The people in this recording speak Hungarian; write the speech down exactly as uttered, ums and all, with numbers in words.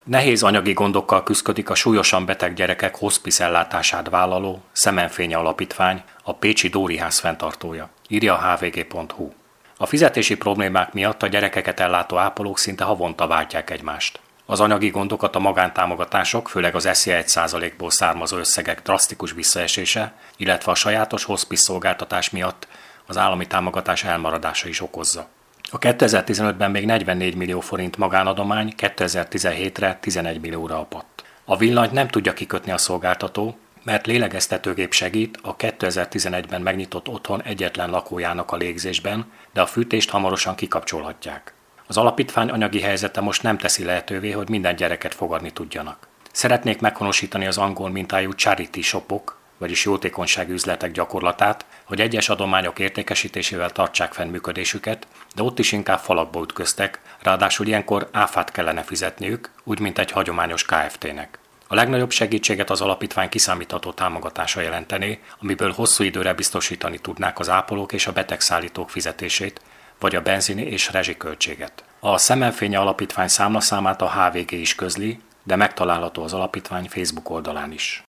Nehéz anyagi gondokkal küszködik a súlyosan beteg gyerekek hospice ellátását vállaló Szemenfénye Alapítvány, a pécsi Dóriház fenntartója, írja a há vé gé pont hú. A fizetési problémák miatt a gyerekeket ellátó ápolók szinte havonta váltják egymást. Az anyagi gondokat a magántámogatások, főleg az SZIA egy százalékból származó összegek drasztikus visszaesése, illetve a sajátos hospice szolgáltatás miatt az állami támogatás elmaradása is okozza. A kétezer-tizenötben még negyvennégy millió forint magánadomány kétezer-tizenhétre tizenegy millióra apadt. A villanyt nem tudja kikötni a szolgáltató, mert lélegeztetőgép segít a kétezer-tizenegyben megnyitott otthon egyetlen lakójának a légzésben, de a fűtést hamarosan kikapcsolhatják. Az alapítvány anyagi helyzete most nem teszi lehetővé, hogy minden gyereket fogadni tudjanak. Szeretnék meghonosítani az angol mintájú charity shopok, vagyis jótékonysági üzletek gyakorlatát, hogy egyes adományok értékesítésével tartsák fenn működésüket, de ott is inkább falakba ütköztek, ráadásul ilyenkor áfát kellene fizetniük, úgy, mint egy hagyományos ká ef té-nek. A legnagyobb segítséget az alapítvány kiszámítható támogatása jelentené, amiből hosszú időre biztosítani tudnák az ápolók és a betegszállítók fizetését, vagy a benzin és rezsiköltséget. A Szemenfénye Alapítvány számlaszámát a há vé gé is közli, de megtalálható az alapítvány Facebook oldalán is.